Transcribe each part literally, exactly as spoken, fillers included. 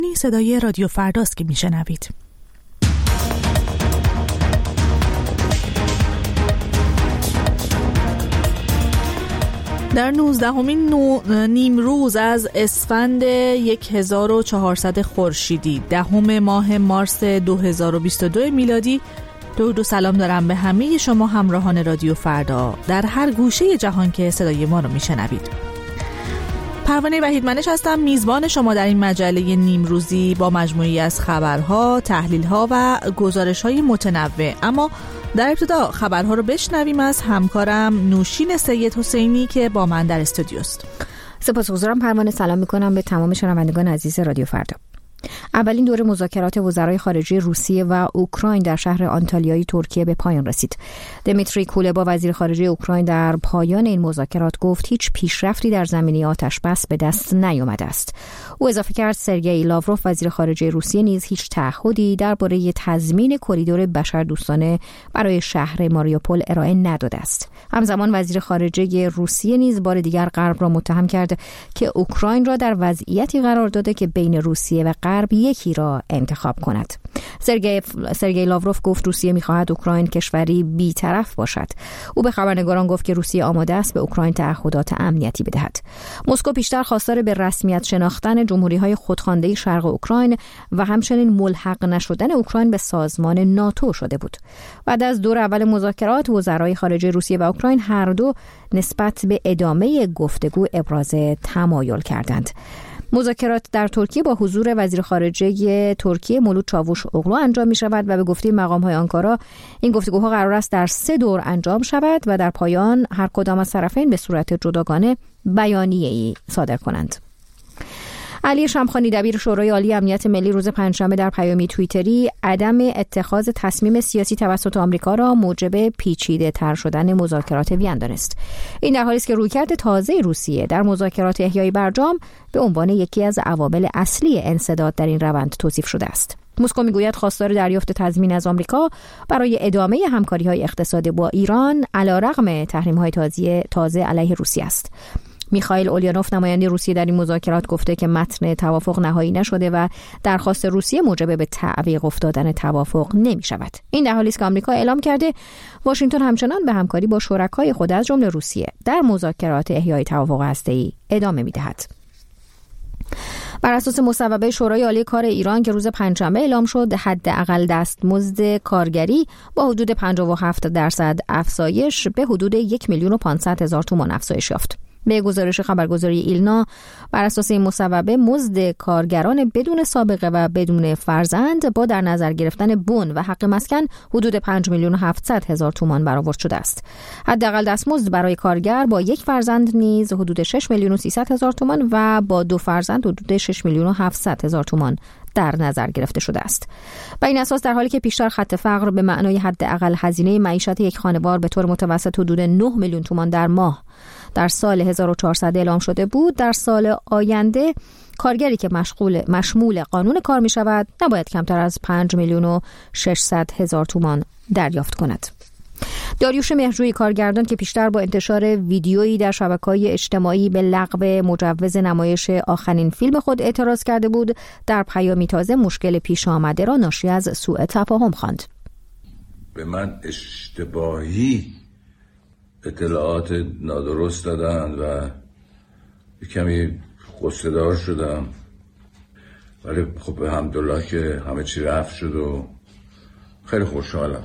این صدای رادیو فرداست که میشنوید. در نوزدهمین نو... نیم روز از اسفند هزار و چهارصد خورشیدی دهم ماه مارس دو هزار و بیست و دو میلادی، درود و سلام دارم به همه شما همراهان رادیو فردا در هر گوشه جهان که صدای ما رو میشنوید. پروانه وحیدمنش هستم، میزبان شما در این مجله نیمروزی با مجموعی از خبرها، تحلیلها و گزارش‌های متنوع. اما در ابتدا خبرها رو بشنویم از همکارم نوشین سید حسینی که با من در استودیوست. سپاسگزارم پروانه، سلام میکنم به تمام شنوندگان عزیز رادیو فردا. اولین دور مذاکرات وزرای خارجه روسیه و اوکراین در شهر آنتالیای ترکیه به پایان رسید. دمیتری کولبا وزیر خارجه اوکراین در پایان این مذاکرات گفت هیچ پیشرفتی در زمینه آتش‌بس به دست نیامده است. او اضافه کرد سرگئی لاوروف وزیر خارجه روسیه نیز هیچ تعهدی درباره تضمین کریدور بشردوستانه برای شهر ماریوپول ارائه نداده است. همزمان وزیر خارجه روسیه نیز بار دیگر غرب را متهم کرد که اوکراین را در وضعیتی قرار داده که بین روسیه و غرب یکی را انتخاب کند. سرگئی سرگئی لاوروف گفت روسیه می‌خواهد اوکراین کشوری بی‌طرف باشد. او به خبرنگاران گفت که روسیه آماده است به اوکراین تعهدات امنیتی بدهد. مسکو پیشتر خواستار به رسمیت شناختن جمهوری‌های خودخوانده شرق اوکراین و همچنین ملحق نشدن اوکراین به سازمان ناتو شده بود. بعد از دور اول مذاکرات وزرای خارجه روسیه و اوکراین هر دو نسبت به ادامه گفتگو ابراز تمایل کردند. مذاکرات در ترکیه با حضور وزیر خارجه ترکیه مولود چاووش اوغلو انجام می شود و به گفته مقام‌های آنکارا این گفتگوها قرار است در سه دور انجام شود و در پایان هر کدام از طرفین به صورت جداگانه بیانیه‌ای صادر کنند. علی شمخانی دبیر شورای عالی امنیت ملی روز پنجشنبه در پیامی توییتری عدم اتخاذ تصمیم سیاسی توسط آمریکا را موجب پیچیده‌تر شدن مذاکرات وین دانست. این در حالی است که رویکرد تازه روسیه در مذاکرات احیای برجام به عنوان یکی از عوامل اصلی انسداد در این روند توصیف شده است. مسکو میگوید خواستار دریافت تضمین از آمریکا برای ادامه همکاری‌های اقتصادی با ایران علیرغم تحریم‌های تازه تازه علیه روسیه است. میخائیل اولیانوف نماینده روسیه در این مذاکرات گفته که متن توافق نهایی نشده و درخواست روسیه موجب به تعویق افتادن توافق نمی شود. این در حالی است که آمریکا اعلام کرده واشنگتن همچنان به همکاری با شرکای خود از جمله روسیه در مذاکرات احیای توافق هسته‌ای ادامه می‌دهد. بر اساس مصوبه شورای عالی کار ایران که روز پنجشنبه اعلام شد، حداقل دستمزد کارگری با حدود پنجاه و هفت درصد افزایش به حدود یک میلیون و پانصد هزار تومان افزایش یافت. به گزارش خبرگزاری ایلنا بر اساس این مصوبه مزد کارگران بدون سابقه و بدون فرزند با در نظر گرفتن بن و حق مسکن حدود پنج میلیون و هفتصد هزار تومان برآورد شده است. حداقل دستمزد برای کارگر با یک فرزند نیز حدود شش میلیون و سیصد هزار تومان و با دو فرزند حدود شش میلیون و هفتصد هزار تومان در نظر گرفته شده است. با این اساس در حالی که پیشتر خط فقر به معنای حداقل هزینه معیشت یک خانوار به طور متوسط حدود نه میلیون تومان در ماه در سال هزار و چهارصد اعلام شده بود، در سال آینده کارگری که مشغول مشمول قانون کار می شود نباید کمتر از پنج میلیون و ششصد هزار تومان دریافت کند. داریوش مهرجویی کارگردان که پیشتر با انتشار ویدیویی در شبکه‌های اجتماعی به لغو مجوز نمایش آخرین فیلم خود اعتراض کرده بود، در پیامی تازه مشکل پیش آمده را ناشی از سوء تفاهم خواند. به من اشتباهی اطلاعات نادرست دادن و کمی غصه‌دار شدم، ولی خب الحمدلله که همه چی رفت شد و خیلی خوشحالم.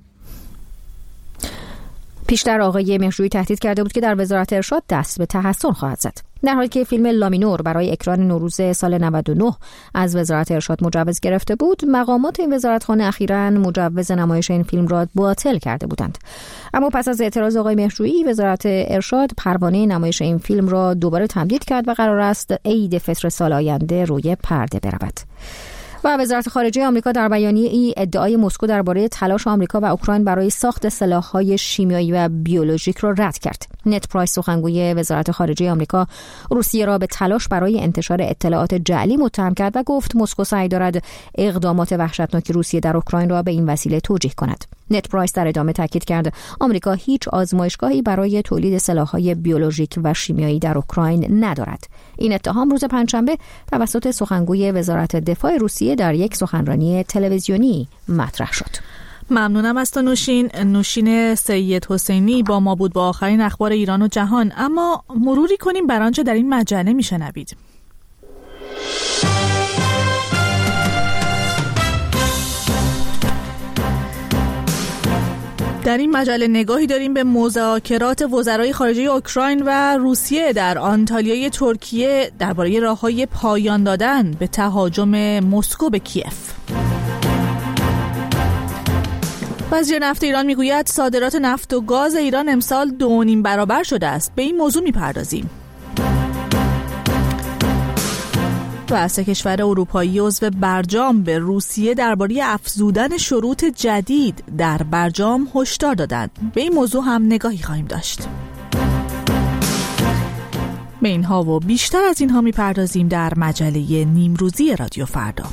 پیشتر آقای مهرجویی تهدید کرده بود که در وزارت ارشاد دست به تحسن خواهد زد. در حالی که فیلم لامینور برای اکران نوروز سال نود و نه از وزارت ارشاد مجوز گرفته بود، مقامات این وزارتخانه اخیراً مجوز نمایش این فیلم را باطل کرده بودند. اما پس از اعتراض آقای مهرجویی، وزارت ارشاد پروانه نمایش این فیلم را دوباره تمدید کرد و قرار است عید فطر سال آینده روی پرده برود. و وزارت خارجه آمریکا در بیانیه‌ای ادعای مسکو درباره تلاش آمریکا و اوکراین برای ساخت سلاح‌های شیمیایی و بیولوژیک را رد کرد. نت پرایس سخنگوی وزارت خارجه آمریکا روسیه را به تلاش برای انتشار اطلاعات جعلی متهم کرد و گفت مسکو سعی دارد اقدامات وحشتناک روسیه در اوکراین را به این وسیله توجیه کند. نت پرایس در ادامه تاکید کرد آمریکا هیچ آزمایشگاهی برای تولید سلاح‌های بیولوژیک و شیمیایی در اوکراین ندارد. این اتهام روز پنجشنبه توسط سخنگوی وزارت دفاع روسیه در یک سخنرانی تلویزیونی مطرح شد. ممنونم از تو نوشین. نوشین سید حسینی با ما بود با آخرین اخبار ایران و جهان. اما مروری کنیم بر آنچه در این مجله میشنوید. در این مجله نگاهی داریم به مذاکرات وزرای خارجه اوکراین و روسیه در آنتالیای ترکیه درباره راه‌های پایان دادن به تهاجم مسکو به کیف. وزیر نفت ایران میگوید صادرات نفت و گاز ایران امسال دو و نیم برابر شده است. به این موضوع میپردازیم. و سه کشور اروپایی عضو برجام به روسیه درباره افزودن شروط جدید در برجام هشدار دادند. به این موضوع هم نگاهی خواهیم داشت. به اینها و بیشتر از اینها میپردازیم در مجله نیمروزی رادیو فردا.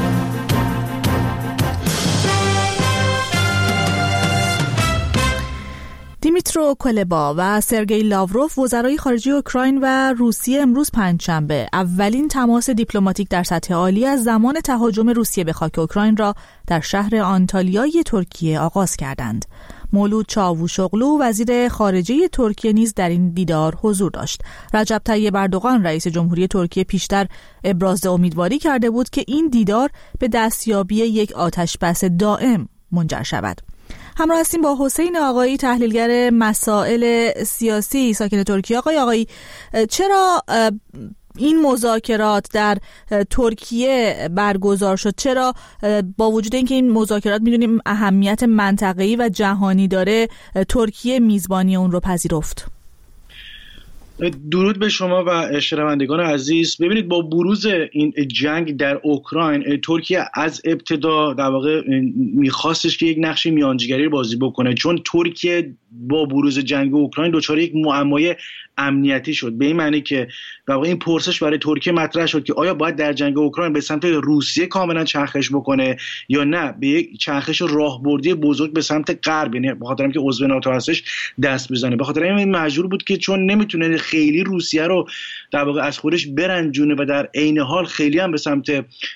دیمیترو کولبا و سرگئی لاوروف وزرای خارجه اوکراین و روسیه امروز پنجشنبه اولین تماس دیپلماتیک در سطح عالی از زمان تهاجم روسیه به خاک اوکراین را در شهر آنتالیای ترکیه آغاز کردند. مولود چاوشوغلو وزیر خارجه ترکیه نیز در این دیدار حضور داشت. رجب طیب اردوغان رئیس جمهوری ترکیه پیشتر ابراز امیدواری کرده بود که این دیدار به دستیابی یک آتشبس دائم منجر شود. همراه هستیم با حسین آقایی تحلیلگر مسائل سیاسی ساکن ترکیه. آقای آقایی، چرا این مذاکرات در ترکیه برگزار شد؟ چرا با وجود اینکه این مذاکرات میدونیم اهمیت منطقه‌ای و جهانی داره ترکیه میزبانی اون رو پذیرفت؟ درود به شما و شنوندگان عزیز. ببینید، با بروز این جنگ در اوکراین ترکیه از ابتدا در واقع میخواستش که یک نقش میانجیگری رو بازی بکنه، چون ترکیه با بروز جنگ اوکراین دچار یک معمای امنیتی شد. به این معنی که در واقع این پرسش برای ترکیه مطرح شد که آیا باید در جنگ اوکراین به سمت روسیه کاملا چرخش بکنه یا نه به یک چرخش راهبردی بزرگ به سمت غرب، یعنی به خاطر اینکه عضو ناتو هستش دست بزنه. به خاطر این مجبور بود که چون نمیتونه خیلی روسیه رو در واقع از خودش برنجونه و در عین حال خیلی هم به سمت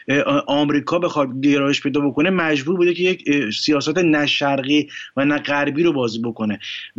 آمریکا بخواد گرایش پیدا بکنه، مجبور بوده که یک سیاست نه شرقی و نه غربی رو بازی بکنه.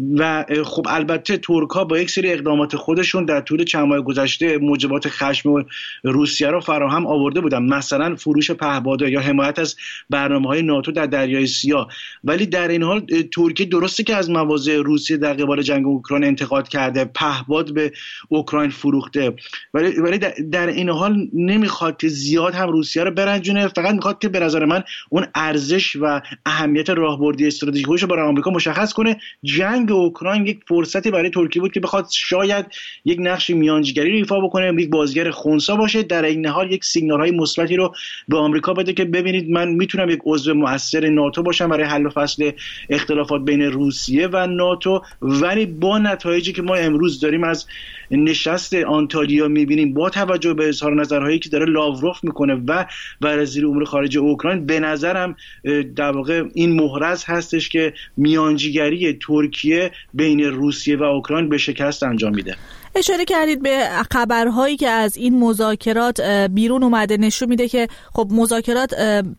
و خب البته ترک‌ها با یک سری اقدامات خودشون در طول چند ماه گذشته موجبات خشم روسیه رو فراهم آورده بودن، مثلا فروش پهپادها یا حمایت از برنامه‌های ناتو در دریای سیاه. ولی در این حال ترکیه درسته که از مواضع روسیه در قبال جنگ اوکراین انتقاد کرده، پهپاد به اوکراین فروخته، ولی ولی در این حال نمیخواد که زیاد هم روسیه رو برنجونه، فقط میخواد که به نظر من اون ارزش و اهمیت راهبردی استراتژیکیش رو برای آمریکا مشخص کنه. جنگ اوکراین یک فرصتی برای ترکیه بود که بخواد شاید یک نقش میانجیگری رو ایفا بکنه، یک بازیگر خنثی باشه، در این حال یک سیگنال‌های مثبتی رو به آمریکا بده که ببینید من میتونم یک عضو مؤثر ناتو باشم برای حل و فصل اختلافات بین روسیه و ناتو. ولی با نتایجی که ما امروز داریم از نشست آنتالیا میبینیم، با توجه به اظهار نظرهایی که داره لاوروف میکنه و وزیر امور خارجه اوکراین، به نظرم در واقع این محرز هستش که میانجیگری ترکیه بین روسیه و اوکراین به شکست انجام میده. اشاره کردید به خبرهایی که از این مذاکرات بیرون اومده، نشون میده که خب مذاکرات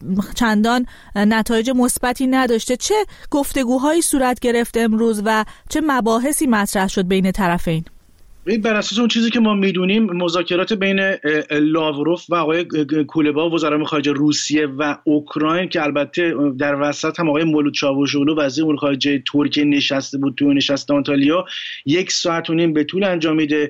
چندان نتایج مثبتی نداشته. چه گفتگوهایی صورت گرفت امروز و چه مباحثی مطرح شد بین طرفین؟ بر اساس اون چیزی که ما میدونیم، مذاکرات بین لاوروف و آقای کولبا وزرای خارجه روسیه و اوکراین که البته در وسط هم آقای مولود چاوشوغلو وزیر امور خارجه ترکیه نشسته بود توی نشست آنتالیا، یک ساعت و نیم به طول انجام میده.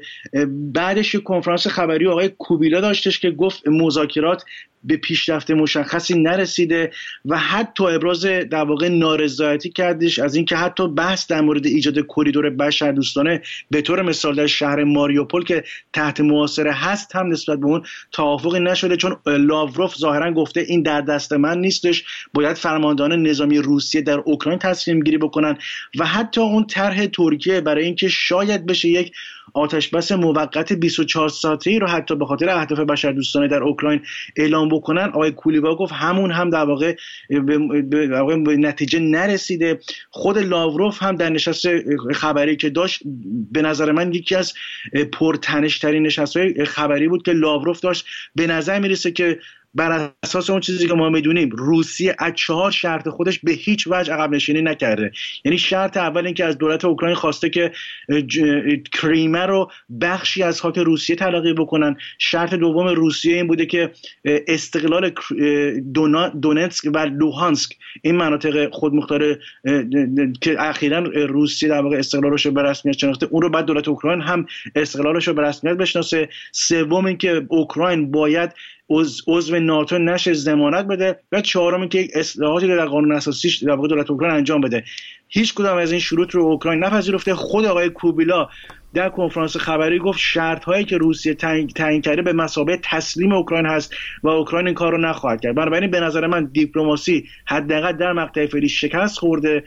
بعدش یک کنفرانس خبری آقای کوبیلا داشتش که گفت مذاکرات به پیشرفت مشخصی نرسیده و حتی ابراز در واقع نارضایتی کردش از اینکه حتی بحث در مورد ایجاد کریدور بشردوستانه به طور مثال در شهر ماریوپول که تحت محاصره هست هم نسبت به اون توافقی نشده، چون لاوروف ظاهرا گفته این در دست من نیستش، باید فرماندهان نظامی روسیه در اوکراین تصمیم گیری بکنن. و حتی اون طرح ترکیه برای اینکه شاید بشه یک آتش بس موقت بیست و چهار ساعته‌ای رو حتی به خاطر اهداف بشردوستانه در اوکراین اعلام بکنن، آقای کولیبا گفت همون هم در واقع به, به نتیجه نرسیده. خود لاوروف هم در نشست خبری که داشت به نظر من یکی از پرتنش‌ترین نشست‌های خبری بود که لاوروف داشت. به نظر میرسه که بر اساس اون چیزی که ما میدونیم روسیه از چهار شرط خودش به هیچ وجه عقب نشینی نکرده. یعنی شرط اول این که از دولت اوکراین خواسته که کریمه رو بخشی از خاک روسیه تلقی بکنن. شرط دوم روسیه این بوده که استقلال دونتسک و لوهانسک، این مناطق خودمختار که اخیراً روسیه در واقع استقلالش رو به رسمیت شناخته، اون رو بعد دولت اوکراین هم استقلالش رو به رسمیت بشناسه. سوم این که اوکراین باید عضو ناتو نشه، ضمانت بده. و چهارم این که یک اصلاحاتی رو در قانون اساسی در واقع دولت اوکراین انجام بده. هیچ کدام از این شروط رو اوکراین نپذیرفته. خود آقای کوبیلا در کنفرانس خبری گفت شرط هایی که روسیه تعیین کرده به مثابه تسلیم اوکراین هست و اوکراین این کار رو نخواهد کرد. بنابراین به نظر من دیپلماسی حداقل در مقطع فعلی شکست خورده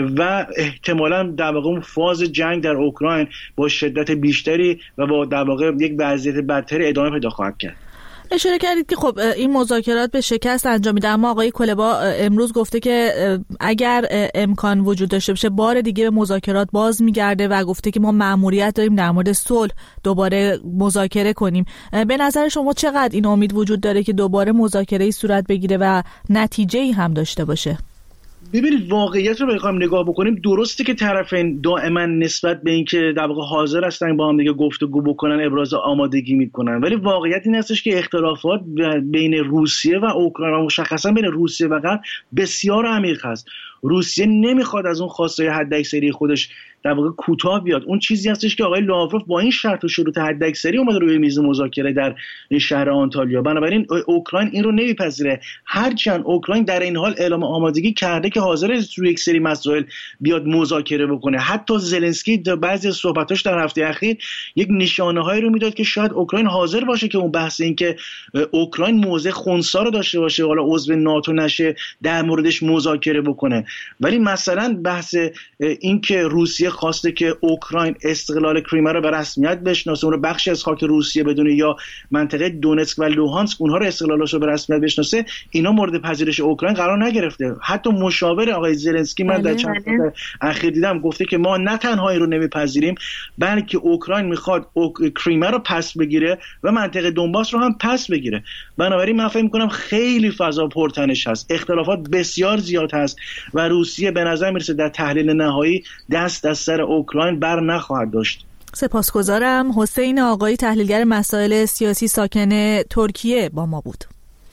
و احتمالاً در واقع اون فاز جنگ در اوکراین با شدت بیشتری و با در واقع یک وضعیت بدتری ادامه پیدا خواهد کرد. اشاره کردید که خب این مذاکرات به شکست انجام میده، اما آقای کلبا امروز گفته که اگر امکان وجود داشته باشه بار دیگه به مذاکرات باز میگرده و گفته که ما مأموریت داریم در مورد صلح دوباره مذاکره کنیم. به نظر شما چقدر این امید وجود داره که دوباره مذاکره‌ای صورت بگیره و نتیجه‌ای هم داشته باشه؟ ببینید واقعیت رو بخوایم نگاه بکنیم، درسته که طرفین دائما نسبت به اینکه در واقع حاضر هستن با هم دیگه گفتگو بکنن ابراز آمادگی میکنن، ولی واقعیت این هستش که اختلافات بین روسیه و اوکراین و مشخصا بین روسیه و غرب بسیار عمیق هست. روسیه نمیخواد از اون خواستای حداکثری خودش در واقع کوتاه بیاد. اون چیزی هستش که آقای لاوروف با این شرط و شروط حداکثری اومده روی میز مذاکره در این شهر آنتالیا. بنابراین اوکراین این رو نمیپذیره، هرچند اوکراین در این حال اعلام آمادگی کرده که حاضر است روی یک سری مسائل بیاد مذاکره بکنه. حتی زلنسکی در بعضی از صحبتاش در هفته اخیر یک نشانه‌هایی رو میداد که شاید اوکراین حاضر باشه که اون بحث این که اوکراین موضع خنثی رو داشته باشه، حالا عضو ناتو نشه، در موردش مذاکره بکنه. ولی مثلا بحث این که روسیه خواسته که اوکراین استقلال کریمه رو به رسمیت بشناسه، اون رو بخشی از خاک روسیه بدونه، یا منطقه دونتسک و لوهانسک اونها رو استقلالش رو به رسمیت بشناسه، اینا مورد پذیرش اوکراین قرار نگرفته. حتی مشاور آقای زلنسکی من در چند سال اخیر دیدم گفته که ما نه تنها این رو نمیپذیریم بلکه اوکراین میخواد اوک... کریمه رو پس بگیره و منطقه دونباس رو هم پس بگیره. بنابراین من فکر می‌کنم خیلی فضا پرتنش هست، اختلافات بسیار زیاد هست و روسیه به نظر میرسه در تحلیل نهایی دست از سر اوکراین بر نخواهد داشت. سپاسگزارم. حسین آقایی، تحلیلگر مسائل سیاسی ساکن ترکیه، با ما بود.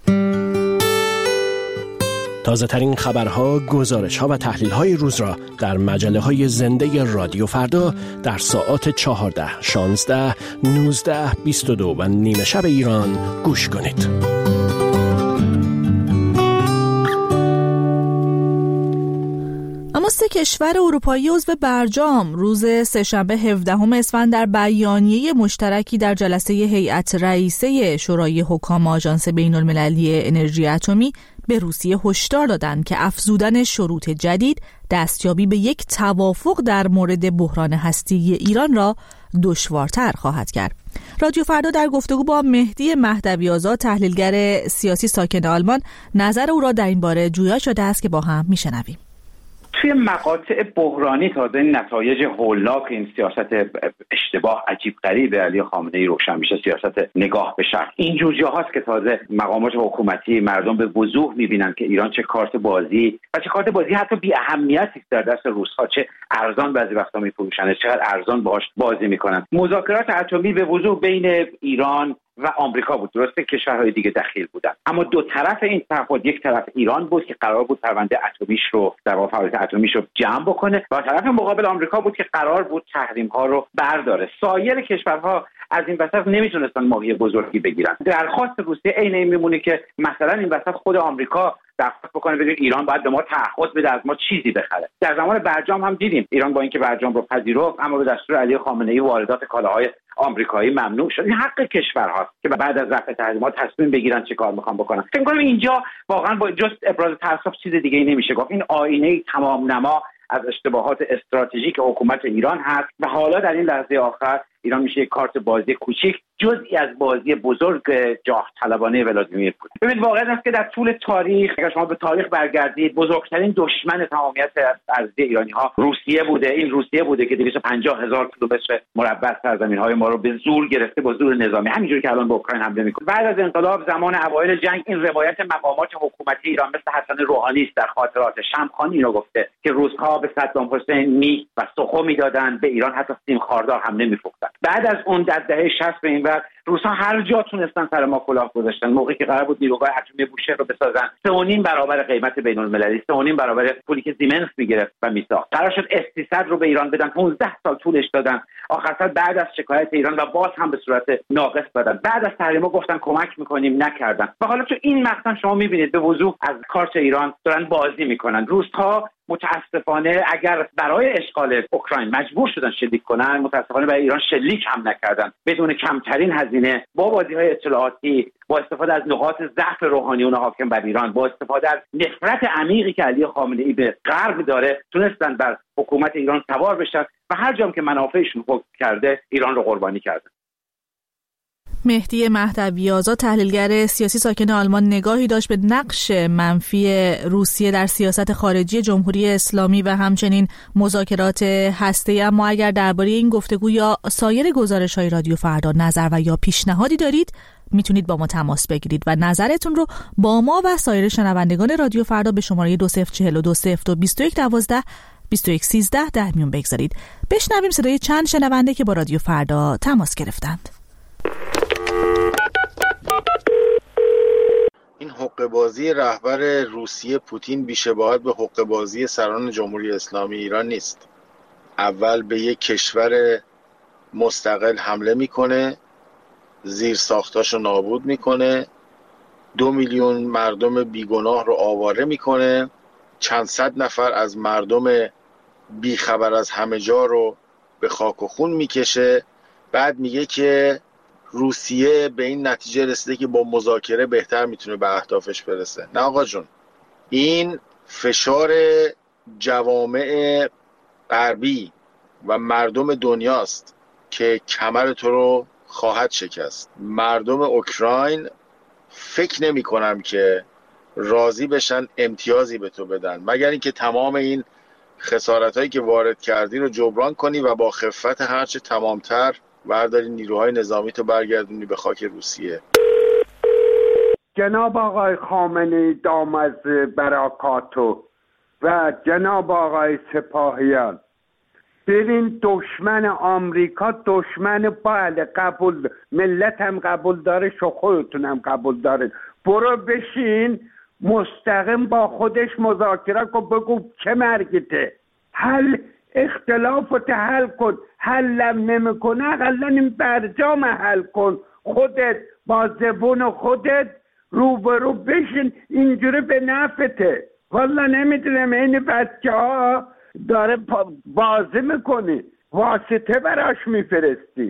تازه ترین خبرها، گزارش ها و تحلیل های روز را در مجله های زنده رادیو فردا در ساعات چهارده، شانزده، نوزده، بیست و دو و نیمه شب ایران گوش کنید. اما سه کشور اروپایی عضو برجام روز سه‌شنبه هفدهم اسفند در بیانیه مشترکی در جلسه هیئت رئیسه شورای حکام آژانس بین‌المللی انرژی اتمی به روسیه هشدار دادند که افزودن شروط جدید دستیابی به یک توافق در مورد بحران هستی ایران را دشوارتر خواهد کرد. رادیو فردا در گفتگو با مهدی مهدوی آزاد، تحلیلگر سیاسی ساکن آلمان، نظر او را در این باره جویا شده است که با هم میشنویم. توی مقاطع بحرانی تازه نتایج هولناک این سیاست اشتباه عجیب غریب علی خامنه‌ای روشن میشه، سیاست نگاه به شرق. این جور جاهاست که تازه مقامات حکومتی مردم به وضوح میبینن که ایران چه کارت بازی و چه کارت بازی حتی بی اهمیتی در دست روس‌ها، چه ارزان بعضی وقتا میفروشن، چقدر ارزان باهاش بازی میکنن. مذاکرات اتمی به وضوح بین ایران و آمریکا بود، درسته کشورهای دیگه دخیل بودن، اما دو طرف این تفاوت، یک طرف ایران بود که قرار بود پرونده اتمیش رو در واقع فعالیت اتمیش رو جمع بکنه و طرف مقابل آمریکا بود که قرار بود تحریم ها رو برداره. سایر کشورها از این وسط نمیتونستن ماهی بزرگی بگیرن. درخواست روسیه عین این میمونه که مثلا این وسط خود آمریکا درخواست بکنه بگه ایران باید به ما تعهد بده از ما چیزی بخره. در زمان برجام هم دیدیم ایران با اینکه برجام رو پذیرفت اما به دستور علی خامنه ای واردات کالاهای آمریکایی ممنوع شد. این حق کشورهاست که بعد از رفع تحریمات تصمیم بگیرن چه کار میخوان بکنن. فکر کنم اینجا واقعا با جز ابراز تأسف چیز دیگه ای نمیشه گفت. این آینه تمام نما از اشتباهات استراتژیک حکومت ایران هست و حالا در این لحظه آخر ایران میشه یک کارت بازی کوچیک جزئی از بازی بزرگ جاه طلبانه ولادیمیر پوتین. ببینید واقعا است که در طول تاریخ اگر شما به تاریخ برگردید بزرگترین دشمن تمامیت ارضی ایرانی ها روسیه بوده. این روسیه بوده که دویست و پنجاه هزار کیلومتر مربع سرزمین های ما رو به زور گرفته با زور نظامی، همینجوری که الان به اوکراین حمله میکنه. بعد از انقلاب زمان اوایل جنگ این روایت مقامات حکومتی ایران مثل حسن روحانی است در خاطرات شمخانی اینو گفته که روس‌ها به صدام حسین می و سخو میدادن، به ایران حتی سیم خاردار هم نمیفروختن. بعد از اون در دهه شصت به این ور روس‌ها هر جا تونستن سر ما کلاه گذاشتن. موقعی که قرار بود نیروگاه اتمی بوشهر رو بسازن سه و نیم برابر قیمت بین‌المللی، سه و نیم برابر پولی که زیمنس میگرفت و میساخت. قرار شد اس سیصد رو به ایران بدن، پانزده سال طولش دادن. آخر سر بعد از شکایت ایران و باز هم به صورت ناقص دادن. بعد از تحریم‌ها گفتن کمک میکنیم، نکردن. و حالا تو این مقطع شما میبینید به وضوح از کارت ایران دارن بازی میکنن. روس‌ها متاسفانه اگر برای اشغال اوکراین مجبور شدن شلیک کنن، متاسفانه برای ایران شلیک هم نکردن. بدون کمترین هزینه با بازی‌های اطلاعاتی، با استفاده از نقاط ضعف روحانیون حاکم بر ایران، با استفاده از نفرت عمیقی که علی خامنه‌ای به غرب داره، تونستن بر حکومت ایران سوار بشن و هر جام که منافعشون حکم کرده ایران رو قربانی کردن. مهدی مهدوی آزاد، تحلیلگر سیاسی ساکن آلمان، نگاهی داشت به نقش منفی روسیه در سیاست خارجی جمهوری اسلامی و همچنین مذاکرات هسته‌ای. اما اگر درباره این گفتگو یا سایر گزارش‌های رادیو فردا نظر و یا پیشنهادی دارید میتونید با ما تماس بگیرید و نظرتون رو با ما و سایر شنوندگان رادیو فردا به شماره دو صفر چهل و دو صفر دو بیست و یک دوازده بیست و یک سیزده در میون بگذارید. بشنویم صدای چند شنونده که با رادیو فردا تماس گرفتند. این حقه‌بازی رهبر روسیه پوتین بی‌شباهت به حقه‌بازی سران جمهوری اسلامی ایران نیست. اول به یک کشور مستقل حمله میکنه، زیر ساختاشو نابود میکنه، دو میلیون مردم بیگناه رو آواره میکنه، چند صد نفر از مردم بیخبر از همه جا رو به خاک و خون میکشه. بعد میگه که روسیه به این نتیجه رسیده که با مذاکره بهتر میتونه به اهدافش برسه. نه آقا جون، این فشار جوامع غربی و مردم دنیاست که کمر تو رو خواهد شکست. مردم اوکراین فکر نمی کنم که راضی بشن امتیازی به تو بدن، مگر اینکه تمام این خسارت هایی که وارد کردی رو جبران کنی و با خفت هرچه تمامتر برداری نیروهای نظامی تو برگردونی به خاک روسیه. جناب آقای خامنه‌ای دام از برکاتو و جناب آقای سپاهیان، ببین دشمن آمریکا دشمن بله قبول، ملت هم قبول داره، شو خودتون هم قبول داره. برو بشین مستقیم با خودش مذاکره کن، بگو چه مرگته، حل اختلافت حل کن. حلم نمیکنه اقلا این برجام حل کن، خودت با زبون خودت روبرو بشین، اینجوری به نفته. والا نمیدونم این بچه ها داره بازی میکنی، واسطه براش میفرستی.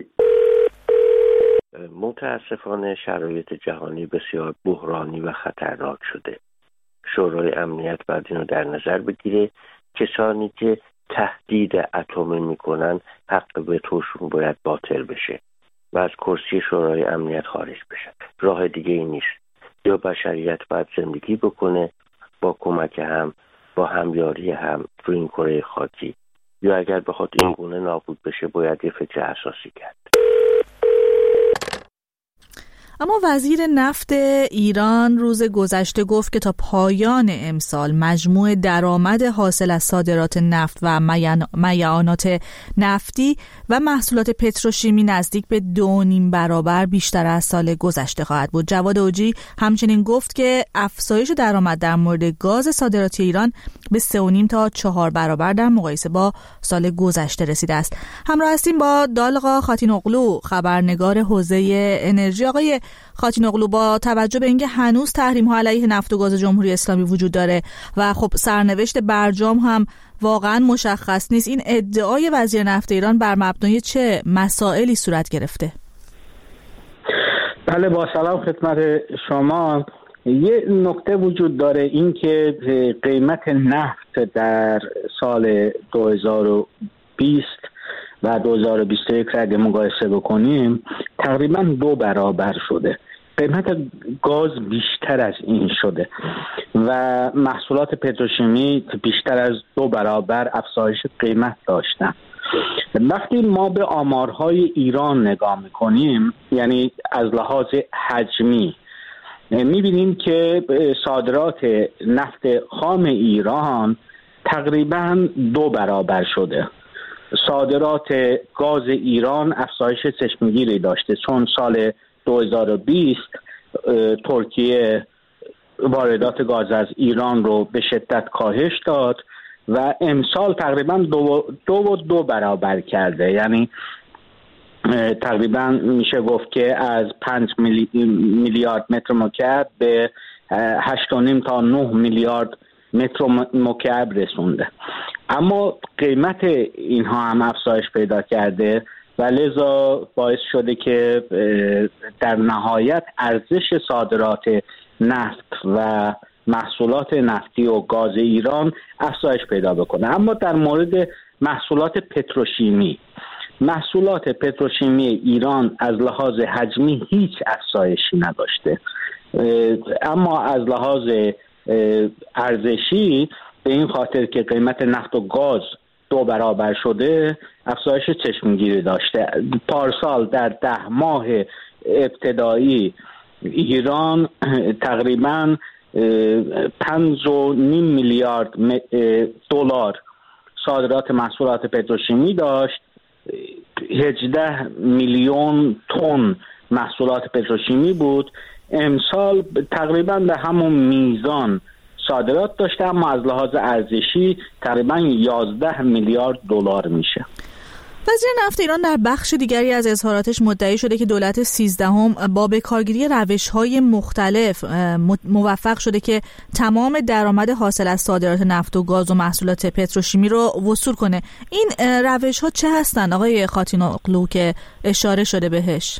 متاسفانه شرایط جهانی بسیار بحرانی و خطرناک شده. شورای امنیت باید اینو در نظر بگیره. کسانی که تهدید اتمی میکنن حق به توشون باید باطل بشه و از کرسی شورای امنیت خارج بشن. راه دیگه ای نیست. یا بشریت باید زندگی بکنه با کمک هم، با همیاری هم روی این کره خاکی، یا اگر بخواد این گونه نابود بشه باید یه فکر اساسی کرد. اما وزیر نفت ایران روز گذشته گفت که تا پایان امسال مجموع درآمد حاصل از صادرات نفت و معیانات نفتی و محصولات پتروشیمی نزدیک به دو نیم برابر بیشتر از سال گذشته خواهد بود. جواد اوجی همچنین گفت که افزایش درآمد در مورد گاز صادراتی ایران به سه و نیم تا چهار برابر در مقایسه با سال گذشته رسیده است. همراه هستیم با دالقا خاتینوغلو، خبرنگار حوزه انرژی. آقای خاتینوغلو، با توجه به اینکه هنوز تحریم‌ها علیه نفت و گاز جمهوری اسلامی وجود داره و خب سرنوشت برجام هم واقعا مشخص نیست، این ادعای وزیر نفت ایران بر مبنای چه مسائلی صورت گرفته؟ بله، با سلام خدمت شما. یه نکته وجود داره، این که قیمت نفت در سال دو هزار و بیست و دو هزار و بیست و یک را اگه مقایسه بکنیم تقریبا دو برابر شده. قیمت گاز بیشتر از این شده و محصولات پتروشیمی بیشتر از دو برابر افزایش قیمت داشتن. وقتی ما به آمارهای ایران نگاه میکنیم، یعنی از لحاظ حجمی، میبینیم که صادرات نفت خام ایران تقریبا دو برابر شده. صادرات گاز ایران افزایش چشمگیری داشته، چون سال دو هزار و بیست ترکیه واردات گاز از ایران رو به شدت کاهش داد و امسال تقریبا دو, دو و دو برابر کرده. یعنی تقریبا میشه گفت که از پنج میلی... میلیارد متر مکعب به هشت و نیم تا نه میلیارد متر مکعب رسونده. اما قیمت اینها هم افزایش پیدا کرده و لذا باعث شده که در نهایت ارزش صادرات نفت و محصولات نفتی و گاز ایران افزایش پیدا بکنه. اما در مورد محصولات پتروشیمی، محصولات پتروشیمی ایران از لحاظ حجمی هیچ افزایشی نداشته، اما از لحاظ ارزشی به این خاطر که قیمت نفت و گاز دو برابر شده افزایش چشمگیری داشته. پارسال در ده ماه ابتدایی ایران تقریبا پنج و نیم میلیارد دلار صادرات محصولات پتروشیمی داشت، هجده میلیون تن محصولات پتروشیمی بود. امسال تقریبا به همون میزان صادرات داشته، اما از لحاظ ارزشی تقریبا یازده میلیارد دلار میشه. وزیر نفت ایران در بخش دیگری از اظهاراتش مدعی شده که دولت سیزدهم با بکارگیری روش‌های مختلف موفق شده که تمام درآمد حاصل از صادرات نفت و گاز و محصولات پتروشیمی رو وصول کنه. این روش‌ها چه هستند آقای خاتینوغلو که اشاره شده بهش؟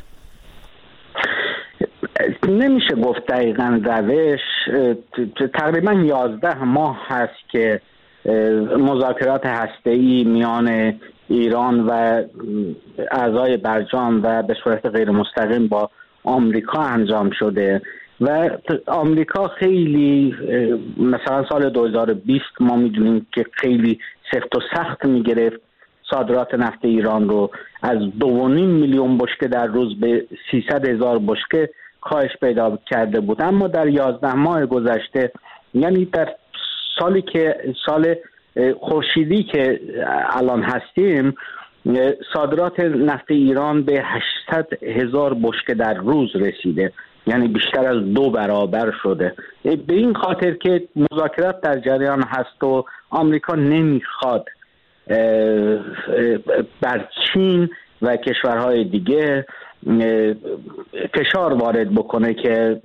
نمیشه گفت دقیقاً روش. تقریبا یازده ماه هست که مذاکرات هسته‌ای میان ایران و اعضای برجام و به صورت غیر مستقیم با آمریکا انجام شده و آمریکا خیلی، مثلا سال دو هزار و بیست ما میدونیم که خیلی سفت و سخت میگرفت صادرات نفت ایران رو، از دو و نیم میلیون بشکه در روز به سیصد هزار بشکه کاهش پیدا کرده بود. اما در یازده ماه گذشته، یعنی در سالی که سال خورشیدی که الان هستیم، صادرات نفت ایران به هشتصد هزار بشکه در روز رسیده، یعنی بیشتر از دو برابر شده. به این خاطر که مذاکرات در جریان هست و آمریکا نمیخواد بر چین و کشورهای دیگه فشار وارد بکنه که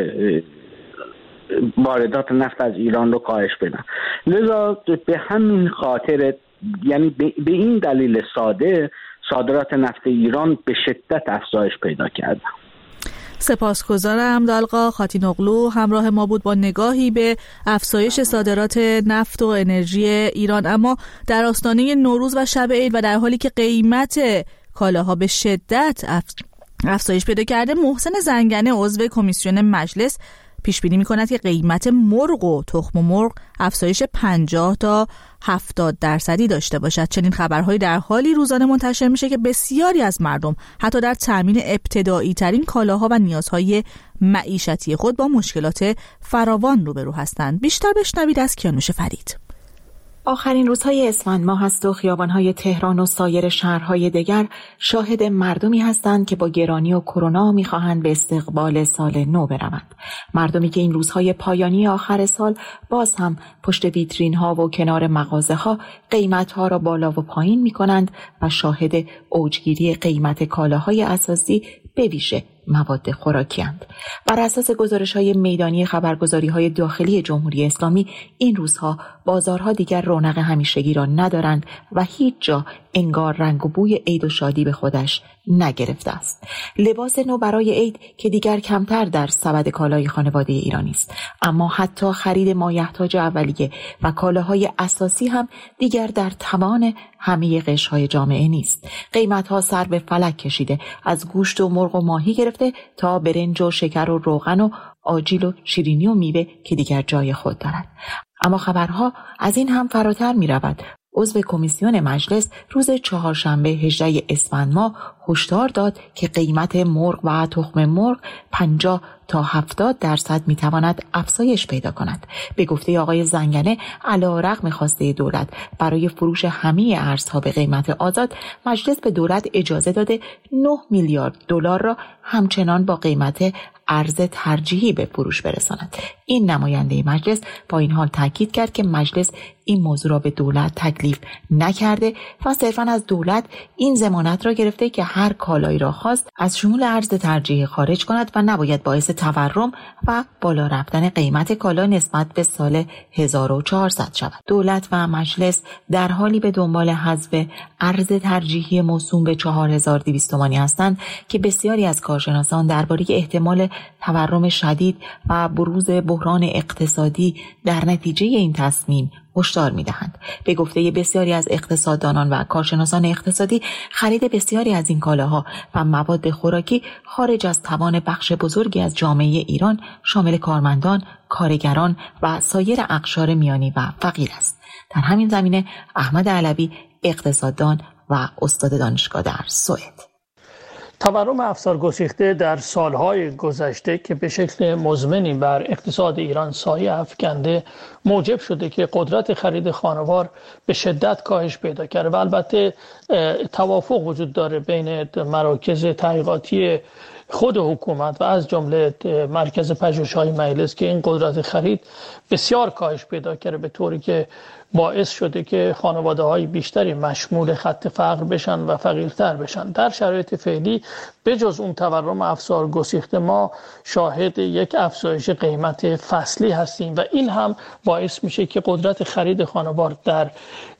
واردات نفت از ایران رو کاهش بدن. لذا به همین خاطر، یعنی به این دلیل ساده، صادرات نفت ایران به شدت افزایش پیدا کرده. سپاسگزارم. دالقا خاتینوغلو همراه ما بود با نگاهی به افزایش صادرات نفت و انرژی ایران. اما در آستانه نوروز و شب عید و در حالی که قیمت کالاها به شدت افزایش پیدا کرده، محسن زنگنه عضو کمیسیون مجلس پیش بینی می‌کند که قیمت مرغ و تخم مرغ افزایش پنجاه تا هفتاد درصدی داشته باشد. چنین خبرهایی در حالی روزانه منتشر میشه که بسیاری از مردم حتی در تامین ابتدایی ترین کالاها و نیازهای معیشتی خود با مشکلات فراوان روبرو هستند. بیشتر بشنوید از کیانوش فرید. آخرین روزهای اسفند ماه است و خیابان‌های تهران و سایر شهرهای دیگر شاهد مردمی هستند که با گرانی و کرونا می‌خواهند به استقبال سال نو بروند. مردمی که این روزهای پایانی آخر سال باز هم پشت ویترین‌ها و کنار مغازه‌ها قیمت‌ها را بالا و پایین می‌کنند و شاهد اوجگیری قیمت کالاهای اساسی به ویژه مواد خوراکی‌اند. بر اساس گزارش‌های میدانی خبرگزاری‌های داخلی جمهوری اسلامی این روزها بازارها دیگر رونق همیشگی را ندارند و هیچ جا انگار رنگ و بوی عید و شادی به خودش نگرفته است. لباس نو برای عید که دیگر کمتر در سبد کالای خانواده ایرانی است، اما حتی خرید مایحتاج اولیه و کالاهای اساسی هم دیگر در توان همه قشرهای جامعه نیست. قیمت‌ها سر به فلک کشیده، از گوشت و مرغ و ماهی گرفته تا برنج و شکر و روغن و آجیل و شیرینی و میوه که دیگر جای خود دارد. اما خبرها از این هم فراتر می رود. عضو کمیسیون مجلس روز چهارشنبه هجدهم اسفند ماه هشدار داد که قیمت مرغ و تخم مرغ پنجاه تا هفتاد درصد میتواند افزایش پیدا کند. به گفته آقای زنگنه، علی‌رغم خواسته دولت برای فروش همه ارزها به قیمت آزاد، مجلس به دولت اجازه داده نه میلیارد دلار را همچنان با قیمت ارز ترجیحی به فروش برساند. این نماینده مجلس با این حال تاکید کرد که مجلس این موضوع را به دولت تکلیف نکرده و صرفاً از دولت این ضمانت را گرفته که هر کالایی را خواست از شمول ارز ترجیحی خارج کند و نباید باعث تورم و بالا رفتن قیمت کالا نسبت به سال هزار و چهارصد شود. دولت و مجلس در حالی به دنبال حذف ارز ترجیحی موسوم به چهار هزار و دویست تومانی هستند که بسیاری از کارشناسان درباره احتمال تورم شدید و بروز بحران اقتصادی در نتیجه این تصمیم هشدار می‌دهند. به گفته بسیاری از اقتصاددانان و کارشناسان اقتصادی، خرید بسیاری از این کالاها و مواد خوراکی خارج از توان بخش بزرگی از جامعه ایران شامل کارمندان، کارگران و سایر اقشار میانی و فقیر است. در همین زمینه احمد علوی، اقتصاددان و استاد دانشگاه در سوئد: تورم افزار گسیخته در سالهای گذشته که به شکل مزمنی بر اقتصاد ایران سایه افکنده موجب شده که قدرت خرید خانوار به شدت کاهش پیدا کرده و البته توافق وجود داره بین مراکز تحقیقاتی خود حکومت و از جمله مرکز پژوهش‌های مجلس که این قدرت خرید بسیار کاهش پیدا کرده، به طوری که باعث شده که خانواده‌های بیشتری مشمول خط فقر بشن و فقیرتر بشن. در شرایط فعلی بجز اون تورم افزار گسیخته ما شاهد یک افزایش قیمت فصلی هستیم و این هم باعث میشه که قدرت خرید خانوار در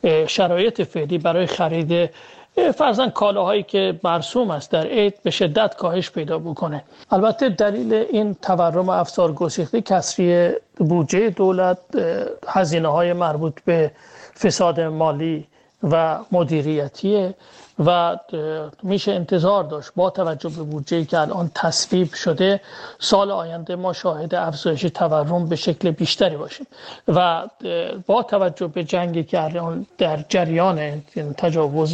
شرایط فعلی برای خرید فرضاً کالاهایی که مرسوم است در عید به شدت کاهش پیدا بکنه. البته دلیل این تورم افزار گسیخته کسری بودجه دولت، هزینه‌های مربوط به فساد مالی و مدیریتی و میشه انتظار داشت با توجه به بودجه‌ای که الان تصویب شده سال آینده ما شاهد افزایش تورم به شکل بیشتری باشیم و با توجه به جنگی که الان در جریان تجاوز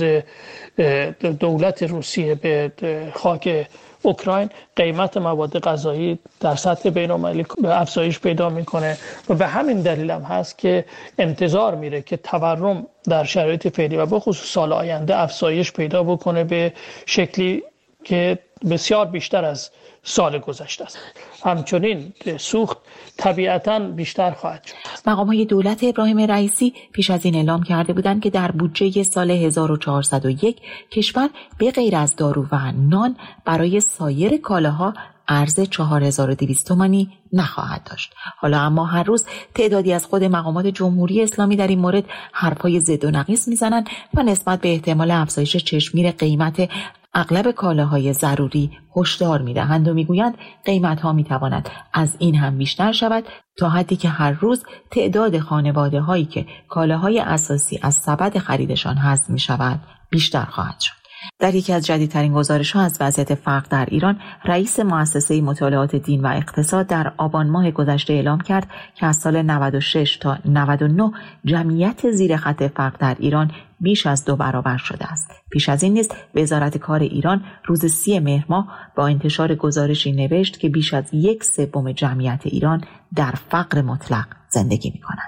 دولت روسیه به خاک اوکراین، قیمت مواد غذایی در سطح بین‌المللی افزایش پیدا میکنه و به همین دلیل هم هست که انتظار میره که تورم در شرایط فعلی و به خصوص سال آینده افزایش پیدا بکنه به شکلی که بسیار بیشتر از سال گذشته است. همچنین سوخت طبیعتاً بیشتر خواهد شد. مقام‌های دولت ابراهیم رئیسی پیش از این اعلام کرده بودند که در بودجه سال هزار و چهارصد و یک کشور به غیر از دارو و نان برای سایر کالاها ارز چهار هزار و دویست تومانی نخواهد داشت. حالا اما هر روز تعدادی از خود مقامات جمهوری اسلامی در این مورد حرفای زد و نقیص میزنند و نسبت به احتمال افزایش چشمگیر قیمت اغلب کالاهای ضروری هشدار می‌دهند و می‌گویند قیمت‌ها می‌تواند از این هم بیشتر شود تا حدی که هر روز تعداد خانواده‌هایی که کالاهای اساسی از سبد خریدشان حذف می‌شود بیشتر خواهد شد. در یکی از جدیدترین گزارش‌ها از وضعیت فقر در ایران، رئیس مؤسسه مطالعات دین و اقتصاد در آبان ماه گذشته اعلام کرد که از سال نود و شش تا نود و نه جمعیت زیر خط فقر در ایران بیش از دو برابر شده است. پیش از این نیز وزارت کار ایران روز سی مهر ماه با انتشار گزارشی نوشت که بیش از یک سوم جمعیت ایران در فقر مطلق زندگی می‌کنند.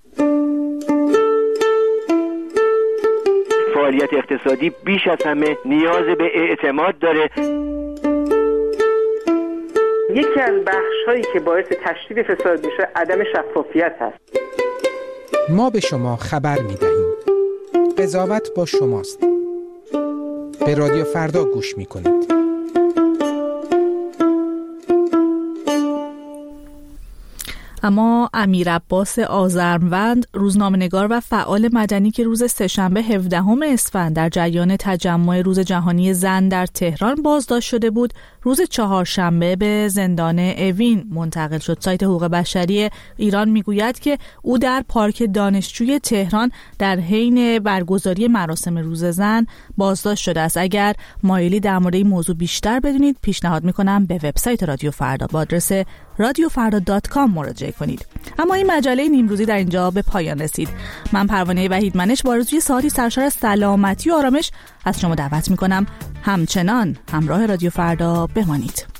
فعالیت اقتصادی بیش از همه نیاز به اعتماد داره. یکی از بخش‌هایی که باعث تشدید فساد میشه عدم شفافیت هست. ما به شما خبر می‌دهیم. قضاوت با شماست. به رادیو فردا گوش می‌کنید. اما امیر عباس آذروند، روزنامه‌نگار و فعال مدنی که روز سه‌شنبه هفدهم اسفند در جریان تجمع روز جهانی زن در تهران بازداشت شده بود، روز چهارشنبه به زندان اوین منتقل شد. سایت حقوق بشری ایران میگوید که او در پارک دانشجوی تهران در حین برگزاری مراسم روز زن بازداشت شده است. اگر مایلی در مورد این موضوع بیشتر بدونید، پیشنهاد میکنم به وبسایت رادیو فردا با آدرس رادیو فردا دات کام مراجعه کنید. اما این مجله نیمروزی در اینجا به پایان رسید. من پروانه وحیدمنش با آرزوی ساعتی سرشار از سلامتی و آرامش از شما دعوت میکنم همچنان همراه رادیو فردا بمانید.